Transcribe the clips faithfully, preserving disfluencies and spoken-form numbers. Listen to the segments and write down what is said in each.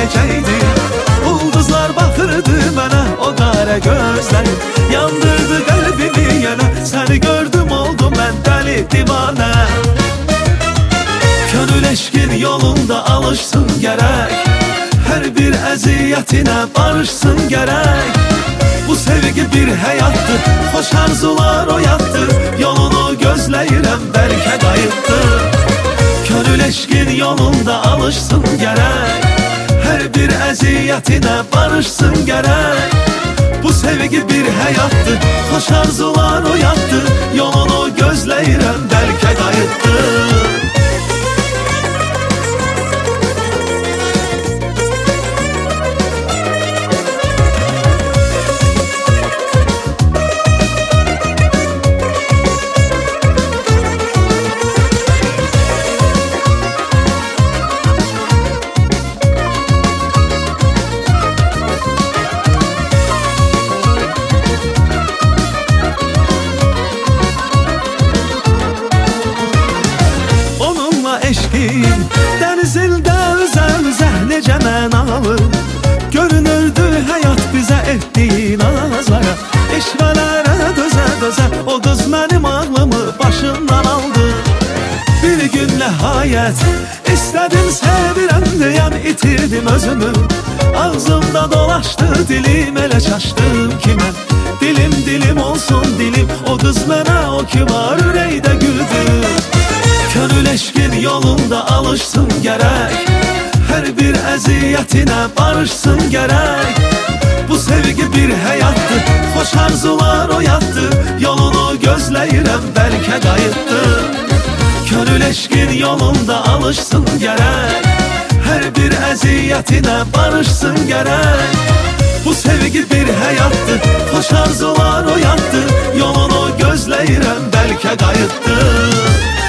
gələcəkdi. Ulduzlar baxırdı mənə o qara gözlər, yandırdı qəlbimi yenə. Səni gördüm oldum mən dəli divanə. Könül eşqin yolunda alışsın gərək, hər bir əziyyətinə barışsın gərək. Bu sevgi bir həyatdır, xoş arzular oyatdır, yolunu gözləyirəm bəlkə qayıtdır. Könül eşqin yolunda alışsın gərək, hər bir əziyyətinə barışsın gərək. Bu sevgi bir həyatdır, xoş arzular oyatdır, yolunu gözləyirəm bəlkə qayıtdır. Eşqin dənizildə üzə-üzə necə mənalı görünürdü həyat bizə etdiyin nazlara. Eşvələrə dözə-dözə o qız mənim ağlımı başından aldı. Bir gün nəhayət istədim sevirəm deyəm, itirdim özümü. Ağzımda dolaşdı dilim, elə çaşdım ki mən. Dilim dilim olsun dilim, o qız mənə o ki var ürəkdə güldü. Könül eşqin yolunda alışsın gərək, hər bir əziyyətinə barışsın gərək. Bu sevgi bir həyatdır, xoş arzular oyatdır, yolunu gözləyirəm bəlkə qayıtdır. Könül eşqin yolunda alışsın gərək, hər bir əziyyətinə barışsın gərək. Bu sevgi bir həyatdır, xoş arzular oyatdır, yolunu gözləyirəm bəlkə qayıtdır.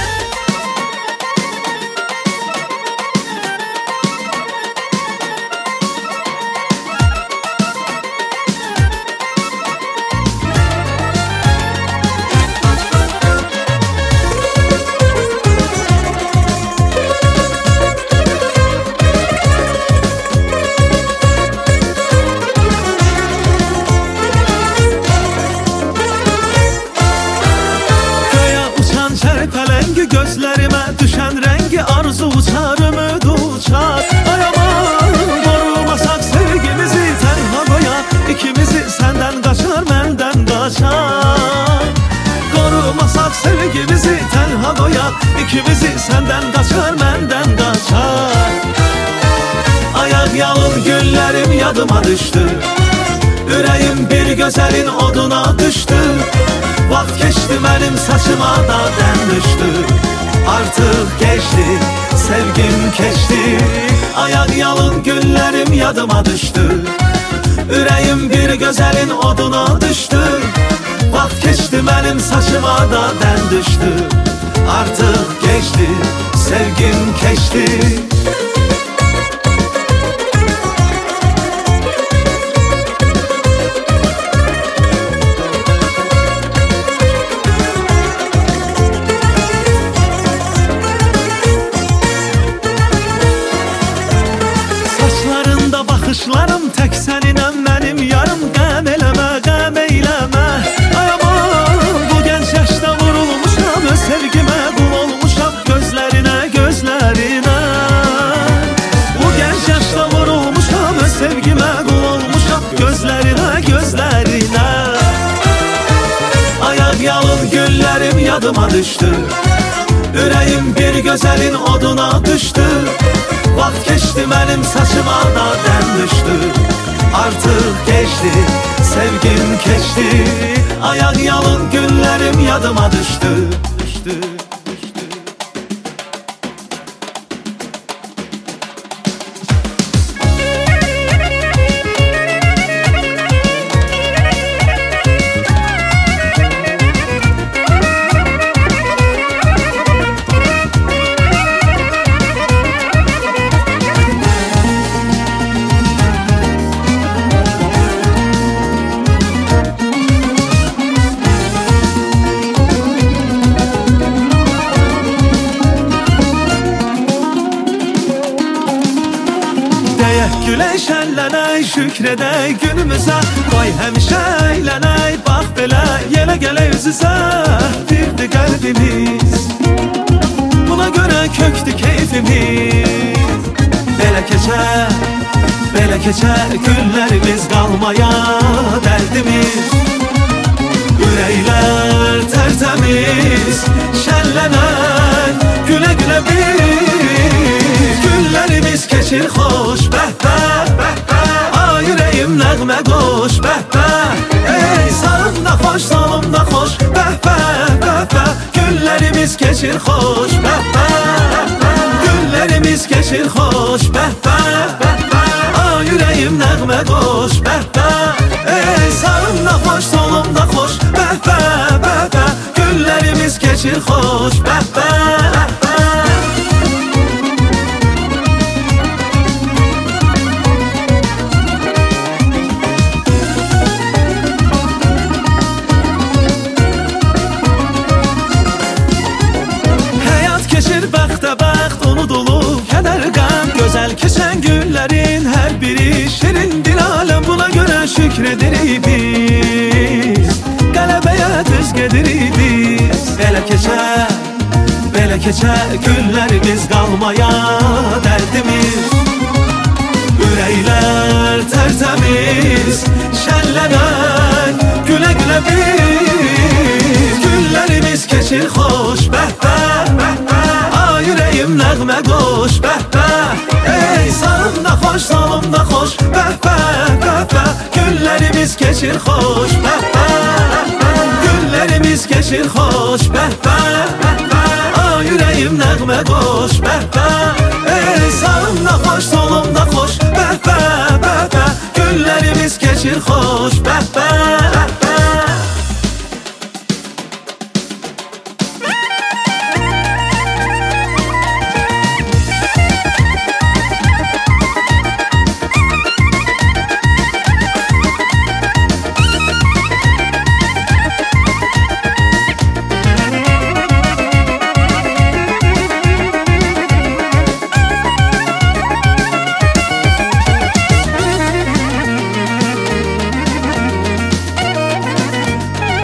Gözlərimə düşən rəngi arzu uçar, ümid uçar. Ay aman, qorumasaq sevgimizi tənha qoyar, ikimizi səndən qaçar, məndən qaçar. Qorumasaq sevgimizi tənha qoyar, ikimizi səndən qaçar, məndən qaçar. Ayaq yalın günlərim yadıma düşdü, ürəyim bir gözəlin oduna düşdü. Vaxt keçdi mənim saçıma da dən düşdü, artıq keçdi, sevgim keçdi. Ayaq yalın günlərim yadıma düşdü, ürəyim bir gözəlin oduna düşdü. Vaxt keçdi mənim saçıma da dən düşdü, artıq keçdi, sevgim keçdi. Baxışlarım tək səninəm mənim yarım, qəm eləmə, qəm eyləmə. Ay aman, bu gənc yaşda vurulmuşam, öz sevgimə qul olmuşam, gözlərinə, gözlərinə. Bu gənc yaşda vurulmuşam, öz sevgimə qul olmuşam, gözlərinə, gözlərinə. Ayaq yalın günlərim yadıma düşdü, ürəyim bir gözəlin oduna düşdü. Vaxt keçdi mənim saçıma da dən düşdü, artıq keçdi, sevgim keçdi. Ayaq yalın günlərim yadıma düşdü, düşdü. şükredək günümüzə. Qoy həmişə əylənək, bax belə yenə gələ üz-üzə. Birdir qəlbimiz, buna görə kökdü keyfimiz. Belə keçər, belə keçər günlərimiz, qalmaya dərdimiz. Ürəklər tərtəmiz, şənlənər, gülə gülə biz. Günlərimiz keçir xoş, bəh bəh, bəh bəh. Ay ürəyim nəğmə qoş, bəh bəh. Ey sağımda xoş, solumda xoş, bəh bəh, bəh bəh. Günlərimiz keçir xoş, bəh bəh. Günlərimiz keçir xoş, bəh bəh, bəh bəh. Ay ürəyim nəğmə qoş, bəh bəh. Ey sağımda xoş, solumda xoş, bəh bəh, bəh bəh. Günlərimiz keçir xoş, bəh bəh. Bəxt unudulub, kədər qəm, gözəl keçən günlərin hər biri şirindir aləm. Buna görə şükr edirik biz, qələbəyə düz gedirik biz. Belə keçər, belə keçər günlərimiz, qalmaya dərdimiz. Ürəklər tərtəmiz, şənlənər, gülə gülə biz. Günlərimiz keçir xoş, bəh bəh, bəh bəh. Ürəyim nəğmə qoş, bəh bəh. Ey sağımda xoş, solumda xoş, bəh bəh, bəh bəh. Günlərimiz keçir xoş, bəh bəh. Günlərimiz keçir xoş, bəh bəh, bəh bəh. Ay ürəyim nəğmə qoş, bəh bəh. Ey sağımda xoş, solumda xoş, bəh bəh, bəh bəh. Günlərimiz keçir xoş, bəh bəh, bəh bəh.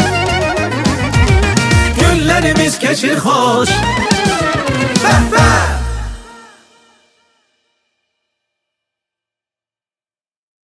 Günlərimiz keçir xoş, bəh bəh.